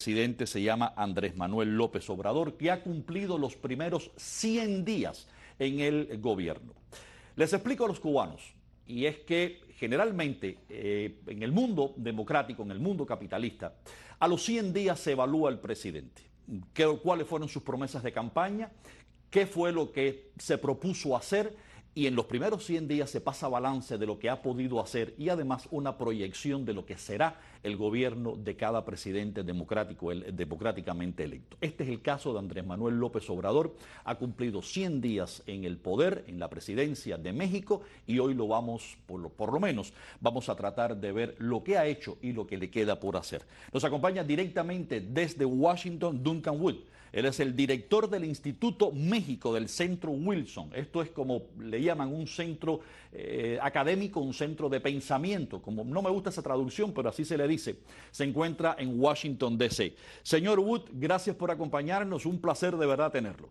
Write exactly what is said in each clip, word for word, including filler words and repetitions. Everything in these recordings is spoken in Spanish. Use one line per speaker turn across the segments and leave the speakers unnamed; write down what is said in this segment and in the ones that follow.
presidente se llama Andrés Manuel López Obrador, que ha cumplido los primeros cien días en el gobierno. Les explico a los cubanos, y es que generalmente eh, en el mundo democrático, en el mundo capitalista, a los cien días se evalúa el presidente. ¿Qué, cuáles fueron sus promesas de campaña? ¿Qué fue lo que se propuso hacer? Y en los primeros cien días se pasa balance de lo que ha podido hacer y además una proyección de lo que será el gobierno de cada presidente democrático, el, democráticamente electo. Este es el caso de Andrés Manuel López Obrador. Ha cumplido cien días en el poder, en la presidencia de México, y hoy lo vamos, por lo, por lo menos, vamos a tratar de ver lo que ha hecho y lo que le queda por hacer. Nos acompaña directamente desde Washington Duncan Wood. Él es el director del Instituto México del Centro Wilson. Esto es como le llaman un centro eh, académico, un centro de pensamiento. Como no me gusta esa traducción, pero así se le dice. Se encuentra en Washington, D C Señor Wood, gracias por acompañarnos. Un placer de verdad tenerlo.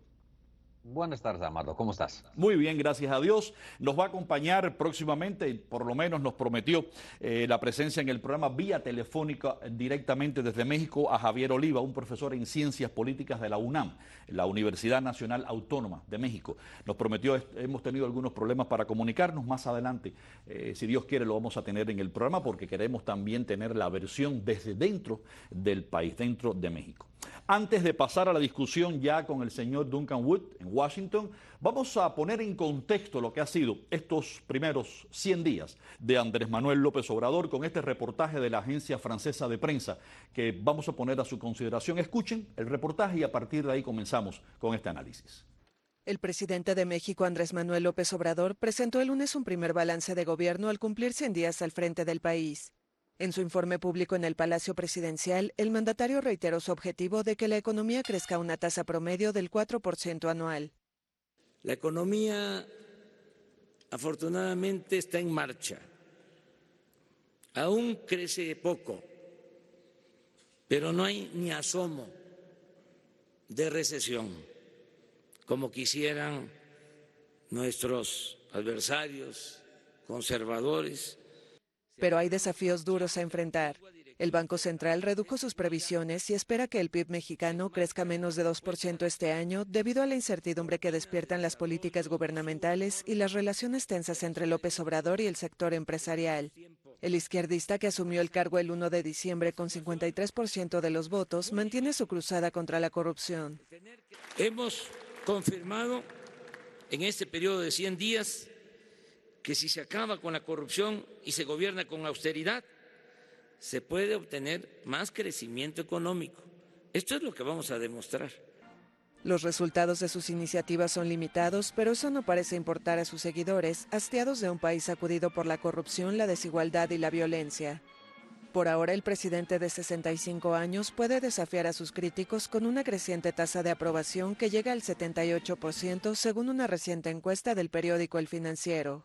Buenas tardes, Amado. ¿Cómo estás?
Muy bien, gracias a Dios. Nos va a acompañar próximamente, por lo menos nos prometió eh, la presencia en el programa vía telefónica directamente desde México a Javier Oliva, un profesor en Ciencias Políticas de la UNAM, la Universidad Nacional Autónoma de México. Nos prometió, hemos tenido algunos problemas para comunicarnos. Más adelante, eh, si Dios quiere, lo vamos a tener en el programa porque queremos también tener la versión desde dentro del país, dentro de México. Antes de pasar a la discusión ya con el señor Duncan Wood en Washington, vamos a poner en contexto lo que ha sido estos primeros cien días de Andrés Manuel López Obrador con este reportaje de la agencia francesa de prensa que vamos a poner a su consideración. Escuchen el reportaje y a partir de ahí comenzamos con este análisis.
El presidente de México, Andrés Manuel López Obrador, presentó el lunes un primer balance de gobierno al cumplir cien días al frente del país. En su informe público en el Palacio Presidencial, el mandatario reiteró su objetivo de que la economía crezca a una tasa promedio del cuatro por ciento anual.
La economía, afortunadamente, está en marcha. Aún crece poco, pero no hay ni asomo de recesión, como quisieran nuestros adversarios conservadores.
Pero hay desafíos duros a enfrentar. El Banco Central redujo sus previsiones y espera que el P I B mexicano crezca menos de dos por ciento este año debido a la incertidumbre que despiertan las políticas gubernamentales y las relaciones tensas entre López Obrador y el sector empresarial. El izquierdista, que asumió el cargo el primero de diciembre con cincuenta y tres por ciento de los votos, mantiene su cruzada contra la corrupción.
Hemos confirmado en este periodo de cien días que si se acaba con la corrupción y se gobierna con austeridad, se puede obtener más crecimiento económico. Esto es lo que vamos a demostrar.
Los resultados de sus iniciativas son limitados, pero eso no parece importar a sus seguidores, hastiados de un país sacudido por la corrupción, la desigualdad y la violencia. Por ahora, el presidente de sesenta y cinco años puede desafiar a sus críticos con una creciente tasa de aprobación que llega al setenta y ocho por ciento, según una reciente encuesta del periódico El Financiero.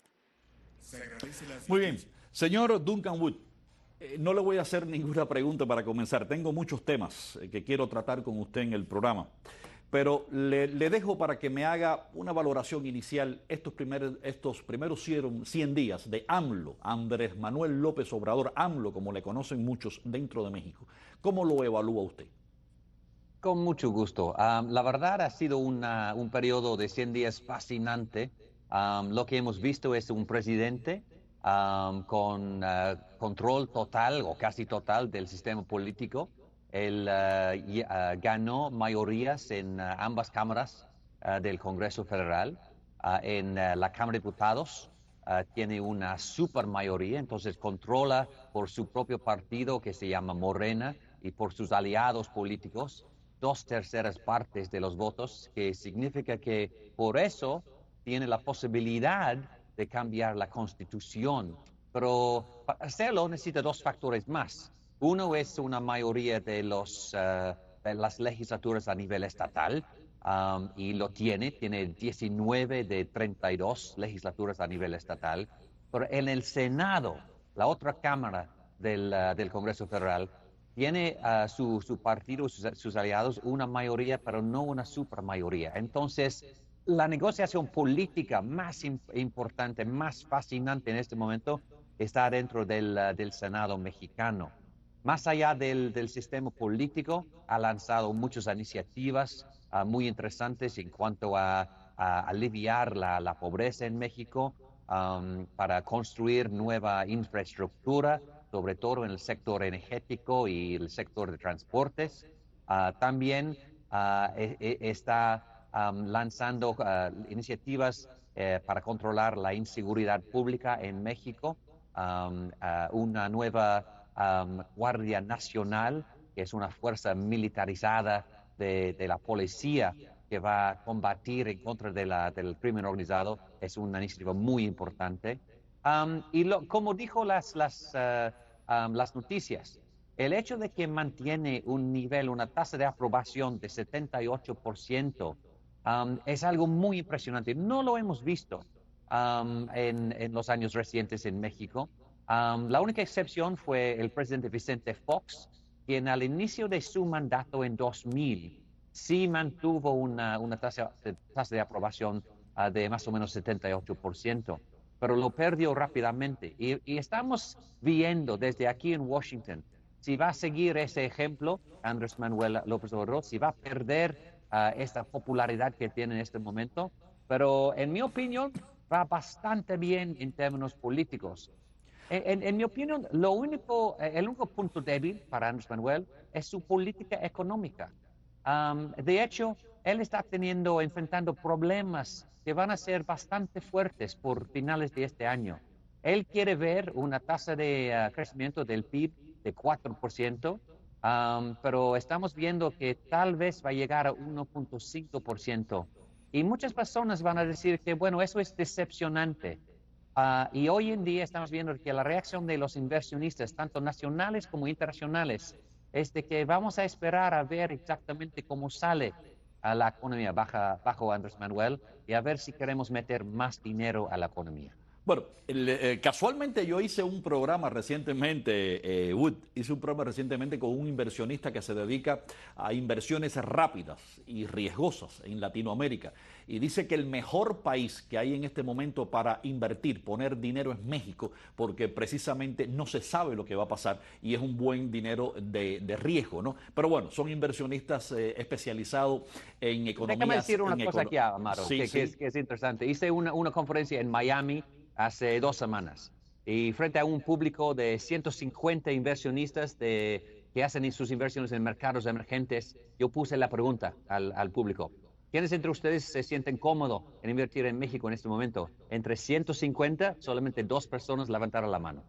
Muy bien. Señor Duncan Wood, eh, no le voy a hacer ninguna pregunta para comenzar. Tengo muchos temas eh, que quiero tratar con usted en el programa. Pero le, le dejo para que me haga una valoración inicial estos primeros, estos primeros cien días de AMLO, Andrés Manuel López Obrador, AMLO, como le conocen muchos dentro de México. ¿Cómo lo evalúa usted?
Con mucho gusto. Um, la verdad ha sido una, un periodo de cien días fascinante. Um, lo que hemos visto es un presidente um, con uh, control total o casi total del sistema político. Él uh, y, uh, ganó mayorías en uh, ambas cámaras uh, del Congreso Federal. Uh, en uh, la Cámara de Diputados uh, tiene una super mayoría, entonces controla por su propio partido que se llama Morena y por sus aliados políticos dos terceras partes de los votos, que significa que por eso tiene la posibilidad de cambiar la Constitución, pero para hacerlo necesita dos factores más. Uno es una mayoría de, los, uh, de las legislaturas a nivel estatal, um, y lo tiene, tiene diecinueve de treinta y dos legislaturas a nivel estatal, pero en el Senado, la otra cámara del, uh, del Congreso Federal, tiene uh, su, su partido, sus, sus aliados, una mayoría, pero no una supermayoría. Entonces, la negociación política más importante, más fascinante en este momento está dentro del, uh, del Senado mexicano. más allá del, del sistema político, ha lanzado muchas iniciativas uh, muy interesantes en cuanto a, a aliviar la, la pobreza en México, um, para construir nueva infraestructura, sobre todo en el sector energético y el sector de transportes. Uh, también uh, e, e, está um, lanzando uh, iniciativas eh, para controlar la inseguridad pública en México, um, uh, una nueva Um, Guardia Nacional, que es una fuerza militarizada de, de la policía que va a combatir en contra de la, del crimen organizado, es una iniciativa muy importante. Um, y lo, como dijo las, las, uh, um, las noticias, el hecho de que mantiene un nivel, una tasa de aprobación de setenta y ocho por ciento um, es algo muy impresionante. No lo hemos visto um, en, en los años recientes en México. Um, la única excepción fue el presidente Vicente Fox, quien al inicio de su mandato en dos mil sí mantuvo una, una tasa, de, tasa de aprobación uh, de más o menos setenta y ocho por ciento, pero lo perdió rápidamente. Y, y estamos viendo desde aquí en Washington si va a seguir ese ejemplo, Andrés Manuel López Obrador, si va a perder uh, esta popularidad que tiene en este momento, pero en mi opinión va bastante bien en términos políticos. En, en mi opinión, lo único, el único punto débil para Andrés Manuel es su política económica. Um, de hecho, él está teniendo, enfrentando problemas que van a ser bastante fuertes por finales de este año. Él quiere ver una tasa de uh, crecimiento del P I B de cuatro por ciento, um, pero estamos viendo que tal vez va a llegar a uno punto cinco por ciento. Y muchas personas van a decir que, bueno, eso es decepcionante. Uh, y hoy en día estamos viendo que la reacción de los inversionistas, tanto nacionales como internacionales, es de que vamos a esperar a ver exactamente cómo sale a la economía baja, bajo Andrés Manuel y a ver si queremos meter más dinero a la economía.
Bueno, el, eh, casualmente yo hice un programa recientemente, eh, Wood, hice un programa recientemente con un inversionista que se dedica a inversiones rápidas y riesgosas en Latinoamérica. Y dice que el mejor país que hay en este momento para invertir, poner dinero es México, porque precisamente no se sabe lo que va a pasar y es un buen dinero de, de riesgo, ¿no? Pero bueno, son inversionistas eh, especializados en economía.
Déjame decir una cosa aquí, Amaro,
sí,
que,
sí.
que, es, que es interesante. Hice una, una conferencia en Miami hace dos semanas y frente a un público de ciento cincuenta inversionistas de, que hacen sus inversiones en mercados emergentes, yo puse la pregunta al, al público: ¿quiénes entre ustedes se sienten cómodos en invertir en México en este momento? Entre ciento cincuenta, solamente dos personas levantaron la mano.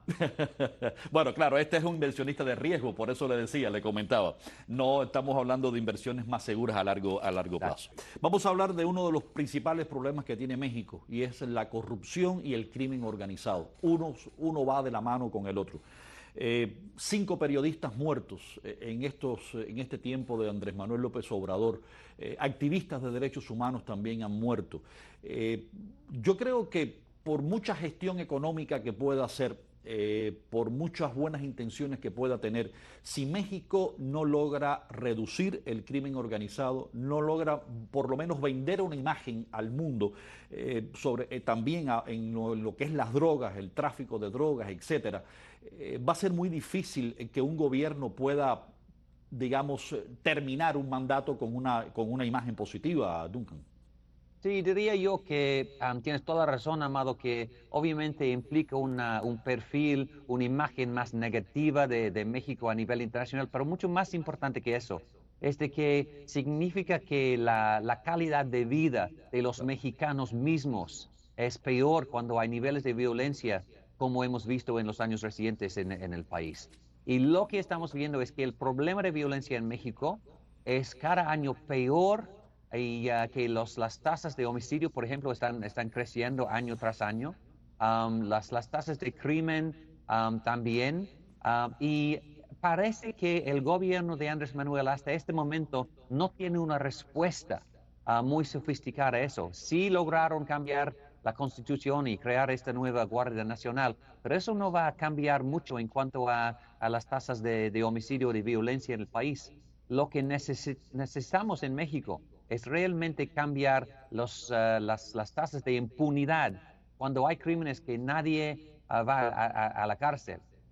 Bueno, claro, este es un inversionista de riesgo, por eso le decía, le comentaba. No estamos hablando de inversiones más seguras a largo, a largo plazo. Vamos a hablar de uno de los principales problemas que tiene México, y es la corrupción y el crimen organizado. Uno, uno va de la mano con el otro. Eh, cinco periodistas muertos eh, en, estos, en este tiempo de Andrés Manuel López Obrador. Eh, activistas de derechos humanos también han muerto. Eh, yo creo que por mucha gestión económica que pueda hacer, eh, por muchas buenas intenciones que pueda tener, si México no logra reducir el crimen organizado, no logra por lo menos vender una imagen al mundo eh, sobre eh, también a, en, lo, en lo que es las drogas, el tráfico de drogas, etcétera, eh, va a ser muy difícil que un gobierno pueda, digamos, terminar un mandato con una, con una imagen positiva, Duncan.
Sí, diría yo que um, tienes toda la razón, Amado, que obviamente implica una, un perfil, una imagen más negativa de, de México a nivel internacional, pero mucho más importante que eso, es de que significa que la, la calidad de vida de los mexicanos mismos es peor cuando hay niveles de violencia, como hemos visto en los años recientes en, en el país. Y lo que estamos viendo es que el problema de violencia en México es cada año peor, y uh, que los, las tasas de homicidio, por ejemplo, están, están creciendo año tras año. Um, las, las tasas de crimen um, también. Um, y parece que el gobierno de Andrés Manuel hasta este momento no tiene una respuesta uh, muy sofisticada a eso. Sí lograron cambiar la Constitución y crear esta nueva Guardia Nacional, pero eso no va a cambiar mucho en cuanto a, a las tasas de, de homicidio y de violencia en el país. Lo que necesi- necesitamos en México es realmente cambiar los, uh, las, las tasas de impunidad cuando hay crímenes que nadie uh, va a, a, a la cárcel.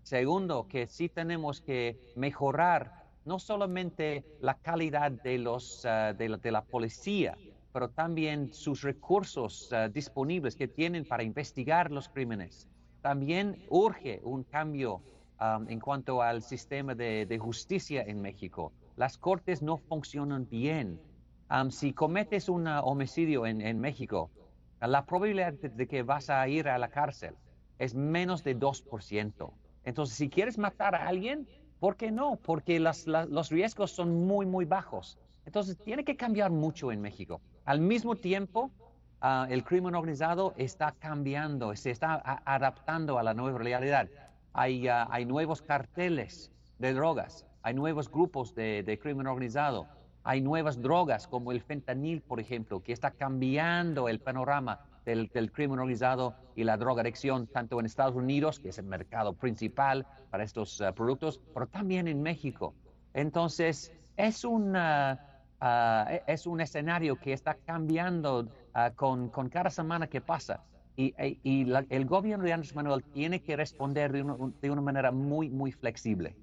Segundo, que sí tenemos que mejorar no solamente la calidad de, los, uh, de, la, de la policía, pero también sus recursos uh, disponibles que tienen para investigar los crímenes. También urge un cambio um, en cuanto al sistema de, de justicia en México. Las cortes no funcionan bien. Um, si cometes un homicidio en, en México, la probabilidad de, de que vas a ir a la cárcel es menos de dos por ciento. Entonces, si quieres matar a alguien, ¿por qué no? Porque las, la, los riesgos son muy, muy bajos. Entonces, tiene que cambiar mucho en México. Al mismo tiempo, uh, el crimen organizado está cambiando, se está a, adaptando a la nueva realidad. Hay, uh, hay nuevos carteles de drogas, hay nuevos grupos de, de crimen organizado, hay nuevas drogas como el fentanil, por ejemplo, que está cambiando el panorama Del, del crimen organizado y la drogadicción, tanto en Estados Unidos, que es el mercado principal para estos uh, productos, pero también en México. Entonces, es un, uh, uh, es un escenario que está cambiando uh, con, con cada semana que pasa. Y, y la, el gobierno de Andrés Manuel tiene que responder de, uno, de una manera muy, muy flexible.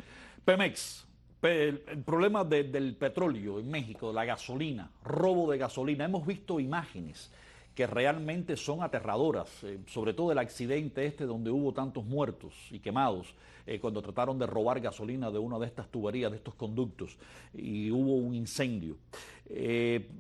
Pemex, el, el problema de, del petróleo en México, la gasolina, robo de gasolina. Hemos visto imágenes que realmente son aterradoras, eh, sobre todo el accidente este donde hubo tantos muertos y quemados, eh, cuando trataron de robar gasolina de una de estas tuberías, de estos conductos, y hubo un incendio. Eh,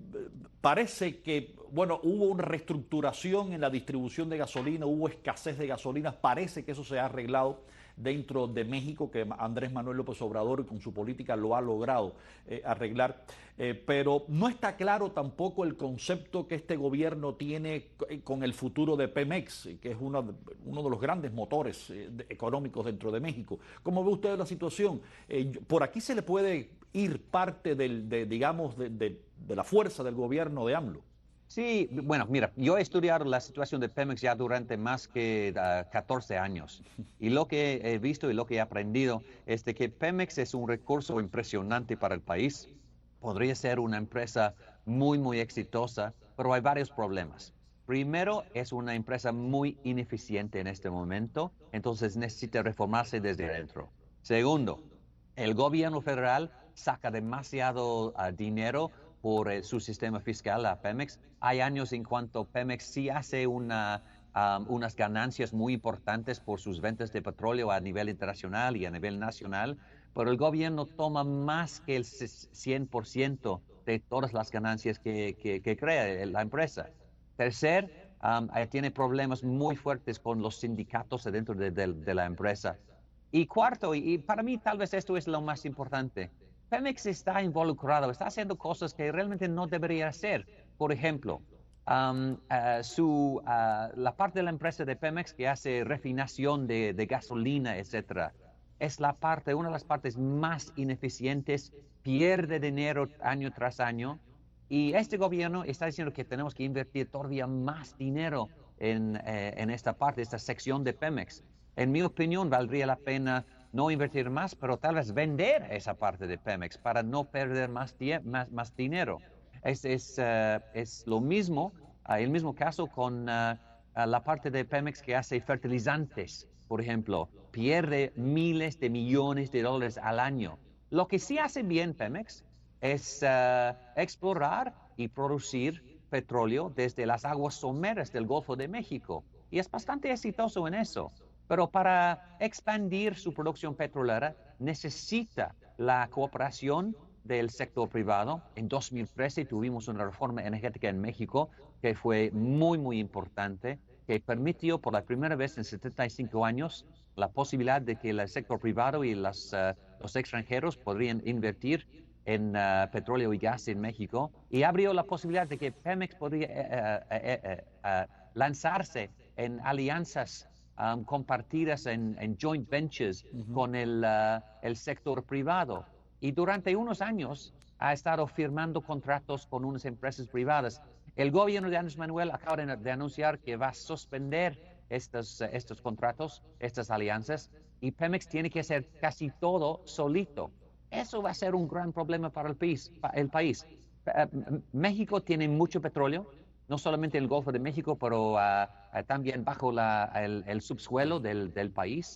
parece que, bueno, hubo una reestructuración en la distribución de gasolina, hubo escasez de gasolinas, parece que eso se ha arreglado dentro de México, que Andrés Manuel López Obrador con su política lo ha logrado eh, arreglar, eh, pero no está claro tampoco el concepto que este gobierno tiene con el futuro de Pemex, que es uno de, uno de los grandes motores eh, de, económicos dentro de México. ¿Cómo ve usted la situación? Eh, por aquí se le puede ir parte del, de, digamos, de, de, de la fuerza del gobierno de AMLO.
Sí, bueno, mira, yo he estudiado la situación de Pemex ya durante más que uh, catorce años y lo que he visto y lo que he aprendido es de que Pemex es un recurso impresionante para el país. Podría ser una empresa muy, muy exitosa, pero hay varios problemas. Primero, es una empresa muy ineficiente en este momento, entonces necesita reformarse desde adentro. Segundo, el gobierno federal saca demasiado uh, dinero por eh, su sistema fiscal a Pemex. Hay años en cuanto Pemex sí hace una, um, unas ganancias muy importantes por sus ventas de petróleo a nivel internacional y a nivel nacional, pero el gobierno toma más que el cien por ciento de todas las ganancias que, que, que crea la empresa. Tercer, um, tiene problemas muy fuertes con los sindicatos dentro de, de, de la empresa. Y cuarto, y, y para mí tal vez esto es lo más importante, Pemex está involucrado, está haciendo cosas que realmente no debería hacer. Por ejemplo, um, uh, su, uh, la parte de la empresa de Pemex que hace refinación de, de gasolina, etcétera, es la parte, una de las partes más ineficientes, pierde dinero año tras año. Y este gobierno está diciendo que tenemos que invertir todavía más dinero en, eh, en esta parte, esta sección de Pemex. En mi opinión, valdría la pena no invertir más, pero tal vez vender esa parte de Pemex para no perder más, más, más dinero. Es, es, uh, es lo mismo, uh, el mismo caso con uh, uh, la parte de Pemex que hace fertilizantes, por ejemplo, pierde miles de millones de dólares al año. Lo que sí hace bien Pemex es uh, explorar y producir petróleo desde las aguas someras del Golfo de México, y es bastante exitoso en eso. Pero para expandir su producción petrolera necesita la cooperación del sector privado. En dos mil trece tuvimos una reforma energética en México que fue muy, muy importante, que permitió por la primera vez en setenta y cinco años la posibilidad de que el sector privado y las, uh, los extranjeros podrían invertir en uh, petróleo y gas en México, y abrió la posibilidad de que Pemex podría uh, uh, uh, uh, lanzarse en alianzas Um, compartidas en, en joint ventures uh-huh. con el, uh, el sector privado. Y durante unos años ha estado firmando contratos con unas empresas privadas. El gobierno de Andrés Manuel acaba de, de anunciar que va a suspender estos, uh, estos contratos, estas alianzas, y Pemex tiene que hacer casi todo solito. Eso va a ser un gran problema para el país. Para el país. Uh, México tiene mucho petróleo, no solamente en el Golfo de México, pero uh, uh, también bajo la, el, el subsuelo del, del país.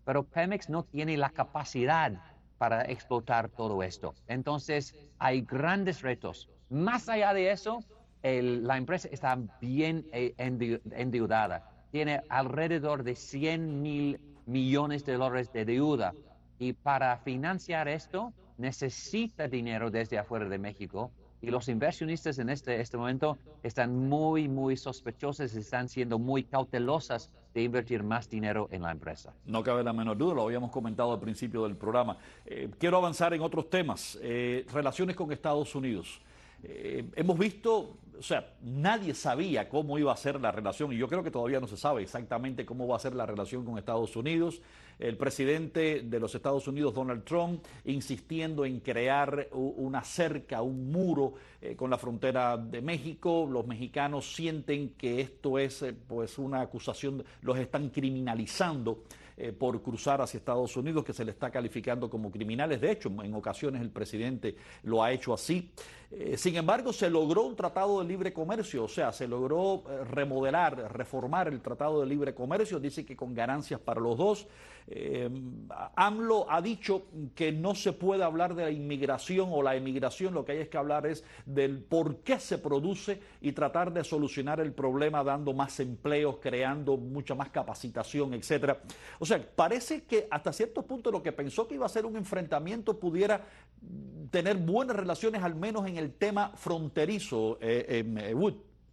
pero Pemex no tiene la capacidad para explotar todo esto. Entonces, hay grandes retos. Más allá de eso, el, la empresa está bien eh, endeudada. Tiene alrededor de cien mil millones de dólares de deuda. Y para financiar esto, necesita dinero desde afuera de México. Y los inversionistas en este, este momento están muy, muy sospechosos, están siendo muy cautelosas de invertir más dinero en la empresa.
No cabe la menor duda, lo habíamos comentado al principio del programa. Eh, quiero avanzar en otros temas, eh, relaciones con Estados Unidos. Eh, hemos visto, o sea, nadie sabía cómo iba a ser la relación y yo creo que todavía no se sabe exactamente cómo va a ser la relación con Estados Unidos. El presidente de los Estados Unidos, Donald Trump, insistiendo en crear una cerca, un muro eh, con la frontera de México. Los mexicanos sienten que esto es eh, pues una acusación, los están criminalizando eh, por cruzar hacia Estados Unidos, que se le está calificando como criminales. De hecho, en ocasiones el presidente lo ha hecho así. Eh, sin embargo, se logró un tratado de libre comercio, o sea, se logró eh, remodelar, reformar el tratado de libre comercio, dice que con ganancias para los dos. Eh, AMLO ha dicho que no se puede hablar de la inmigración o la emigración, lo que hay es que hablar es del por qué se produce y tratar de solucionar el problema dando más empleos, creando mucha más capacitación, etcétera. O sea, parece que hasta cierto punto lo que pensó que iba a ser un enfrentamiento pudiera tener buenas relaciones, al menos en el tema fronterizo, eh, eh, Wood.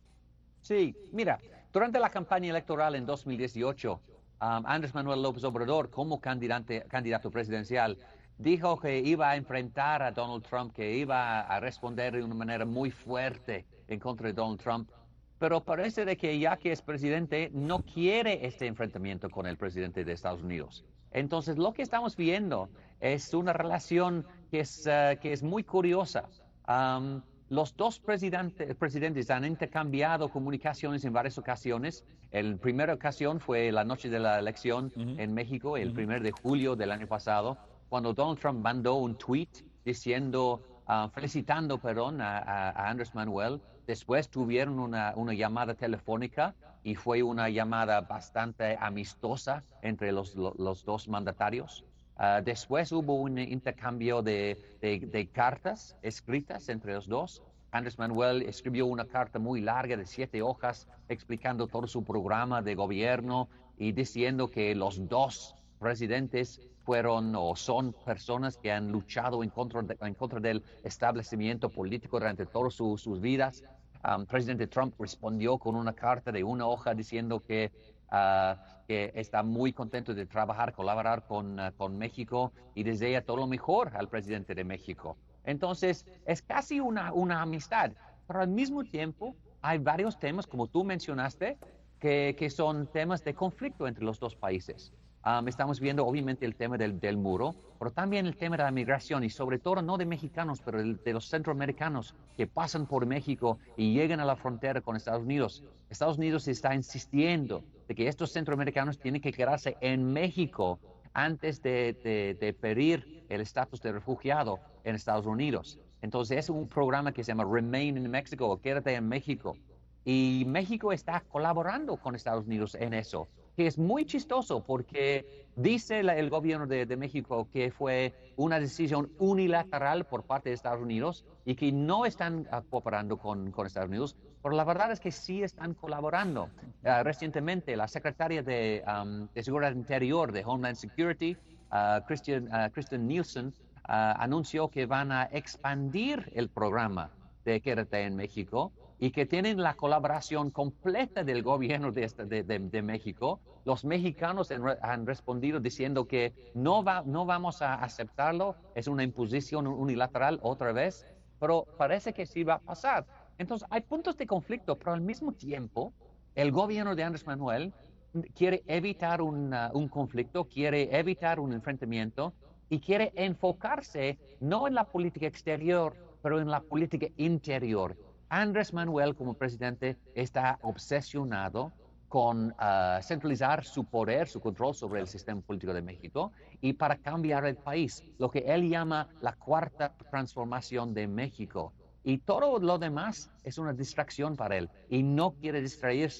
Sí, mira, durante la campaña electoral en dos mil dieciocho, um, Andrés Manuel López Obrador, como candidato, candidato presidencial, dijo que iba a enfrentar a Donald Trump, que iba a responder de una manera muy fuerte en contra de Donald Trump. Pero parece de que ya que es presidente, no quiere este enfrentamiento con el presidente de Estados Unidos. Entonces, lo que estamos viendo es una relación que es, uh, que es muy curiosa. Um, los dos presidente, presidentes han intercambiado comunicaciones en varias ocasiones. La primera ocasión fue la noche de la elección uh-huh. en México, el uh-huh. primero de julio del año pasado, cuando Donald Trump mandó un tweet diciendo, uh, felicitando, perdón, a, a, a Andrés Manuel. Después tuvieron una, una llamada telefónica y fue una llamada bastante amistosa entre los, los, los dos mandatarios. Uh, después hubo un intercambio de, de, de cartas escritas entre los dos. Andrés Manuel escribió una carta muy larga de siete hojas explicando todo su programa de gobierno y diciendo que los dos presidentes fueron o son personas que han luchado en contra, de, en contra del establecimiento político durante todas su, sus vidas. Um, presidente Trump respondió con una carta de una hoja diciendo que, uh, que está muy contento de trabajar, colaborar con, uh, con México y desea todo lo mejor al presidente de México. Entonces, es casi una, una amistad, pero al mismo tiempo hay varios temas, como tú mencionaste, que, que son temas de conflicto entre los dos países. Um, estamos viendo obviamente el tema del, del muro, pero también el tema de la migración y sobre todo no de mexicanos, pero el, de los centroamericanos que pasan por México y llegan a la frontera con Estados Unidos. Estados Unidos está insistiendo de que estos centroamericanos tienen que quedarse en México antes de, de, de pedir el estatus de refugiado en Estados Unidos. Entonces es un programa que se llama Remain in Mexico o Quédate en México. Y México está colaborando con Estados Unidos en eso, que es muy chistoso porque dice la, el gobierno de, de México que fue una decisión unilateral por parte de Estados Unidos y que no están uh, cooperando con, con Estados Unidos, pero la verdad es que sí están colaborando. Uh, recientemente, la secretaria de, um, de Seguridad Interior de Homeland Security, uh, Christian, uh, Kristen Nielsen, uh, anunció que van a expandir el programa de Quédate en México y que tienen la colaboración completa del gobierno de, de, de, de México. Los mexicanos han, han respondido diciendo que no, va, no vamos a aceptarlo, es una imposición unilateral otra vez, pero parece que sí va a pasar. Entonces hay puntos de conflicto, pero al mismo tiempo el gobierno de Andrés Manuel quiere evitar un, uh, un conflicto, quiere evitar un enfrentamiento y quiere enfocarse no en la política exterior, pero en la política interior. Andrés Manuel, como presidente, está obsesionado con uh, centralizar su poder, su control sobre el sistema político de México y para cambiar el país, lo que él llama la cuarta transformación de México. Y todo lo demás es una distracción para él y no quiere distraerse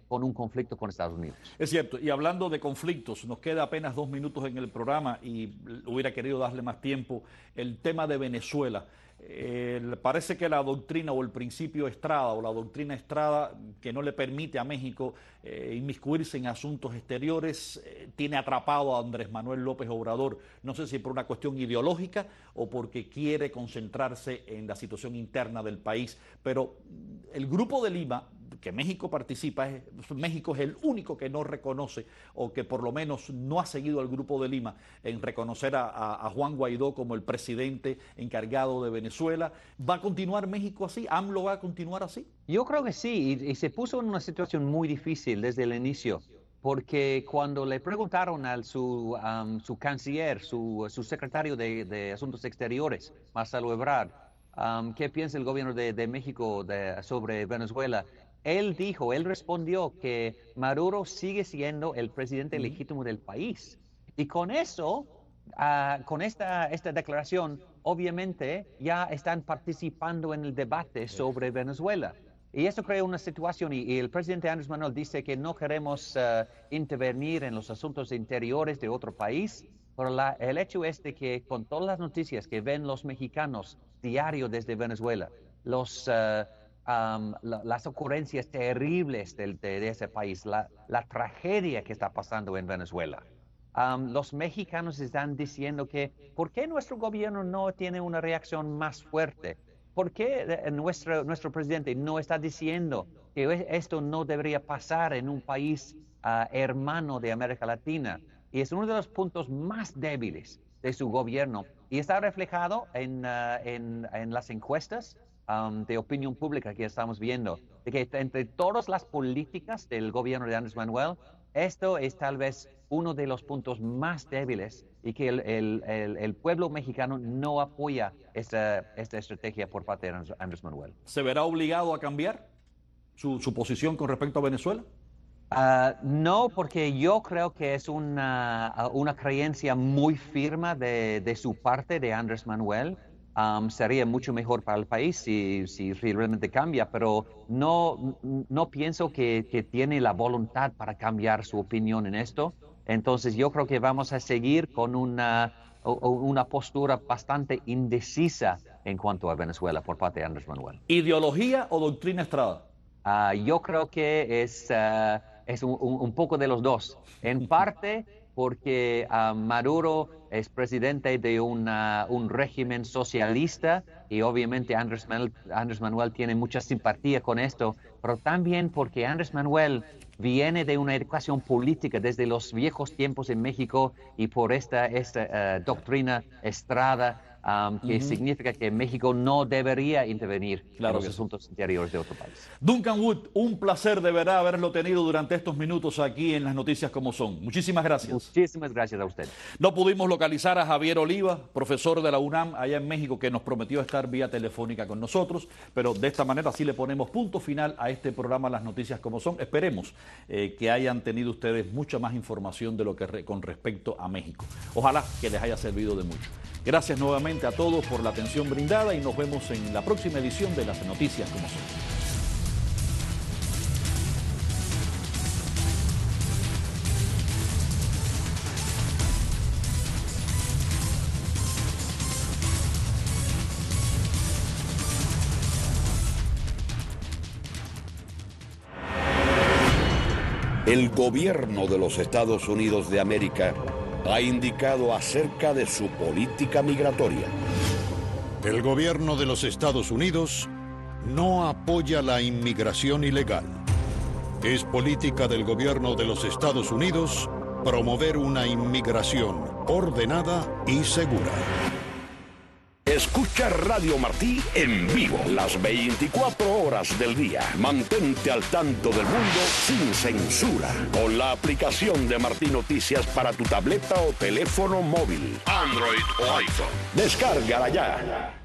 con un conflicto con Estados Unidos.
Es cierto, y hablando de conflictos, nos queda apenas dos minutos en el programa y hubiera querido darle más tiempo. El tema de Venezuela. Eh, parece que la doctrina o el principio Estrada o la doctrina Estrada, que no le permite a México eh, inmiscuirse en asuntos exteriores, eh, tiene atrapado a Andrés Manuel López Obrador, no sé si por una cuestión ideológica o porque quiere concentrarse en la situación interna del país, pero el Grupo de Lima, que México participa, es, México es el único que no reconoce o que por lo menos no ha seguido al Grupo de Lima en reconocer a, a, a Juan Guaidó como el presidente encargado de Venezuela. ¿Va a continuar México así? ¿AMLO va a continuar así?
Yo creo que sí, y, y se puso en una situación muy difícil desde el inicio, porque cuando le preguntaron a su, um, su canciller, su, su secretario de, de Asuntos Exteriores, Marcelo Ebrard, um, qué piensa el gobierno de, de México de, sobre Venezuela, él dijo, él respondió que Maduro sigue siendo el presidente legítimo del país. Y con eso, uh, con esta, esta declaración, obviamente ya están participando en el debate sobre Venezuela. Y eso crea una situación, y, y el presidente Andrés Manuel dice que no queremos uh, intervenir en los asuntos interiores de otro país, pero la, el hecho es de que con todas las noticias que ven los mexicanos diario desde Venezuela, los... Uh, Um, la, las ocurrencias terribles de, de, de ese país, la, la tragedia que está pasando en Venezuela. Um, los mexicanos están diciendo que, ¿por qué nuestro gobierno no tiene una reacción más fuerte? ¿Por qué nuestro, nuestro presidente no está diciendo que esto no debería pasar en un país uh, hermano de América Latina? Y es uno de los puntos más débiles de su gobierno y está reflejado en, uh, en, en las encuestas Um, de opinión pública que estamos viendo, de que entre todas las políticas del gobierno de Andrés Manuel, esto es tal vez uno de los puntos más débiles y que el, el, el, el pueblo mexicano no apoya esta, esta estrategia por parte de Andrés Manuel.
¿Se verá obligado a cambiar su, su posición con respecto a Venezuela?
Uh, no, porque yo creo que es una, una creencia muy firme de, de su parte, de Andrés Manuel. Um, sería mucho mejor para el país si, si realmente cambia, pero no, no pienso que, que tiene la voluntad para cambiar su opinión en esto. Entonces yo creo que vamos a seguir con una, una postura bastante indecisa en cuanto a Venezuela por parte de Andrés Manuel.
¿Ideología o doctrina Estrada?
Uh, yo creo que es, uh, es un, un poco de los dos. En parte porque uh, Maduro es presidente de una, un régimen socialista y obviamente Andrés Manuel, Andrés Manuel tiene mucha simpatía con esto, pero también porque Andrés Manuel viene de una educación política desde los viejos tiempos en México y por esta, esta uh, doctrina Estrada, Um, que uh-huh. significa que México no debería intervenir claro en los asuntos sí. interiores de otro país.
Duncan Wood, un placer de verdad haberlo tenido durante estos minutos aquí en Las Noticias Como Son. Muchísimas gracias.
Muchísimas gracias a usted.
No pudimos localizar a Javier Oliva, profesor de la UNAM allá en México, que nos prometió estar vía telefónica con nosotros, pero de esta manera sí le ponemos punto final a este programa Las Noticias Como Son. Esperemos eh, que hayan tenido ustedes mucha más información de lo que re, con respecto a México. Ojalá que les haya servido de mucho. Gracias nuevamente a todos por la atención brindada y nos vemos en la próxima edición de Las Noticias Como Son.
El gobierno de los Estados Unidos de América ha indicado acerca de su política migratoria.
El gobierno de los Estados Unidos no apoya la inmigración ilegal. Es política del gobierno de los Estados Unidos promover una inmigración ordenada y segura.
Escucha Radio Martí en vivo las veinticuatro horas del día. Mantente al tanto del mundo sin censura con la aplicación de Martí Noticias para tu tableta o teléfono móvil, Android o iPhone. Descárgala ya.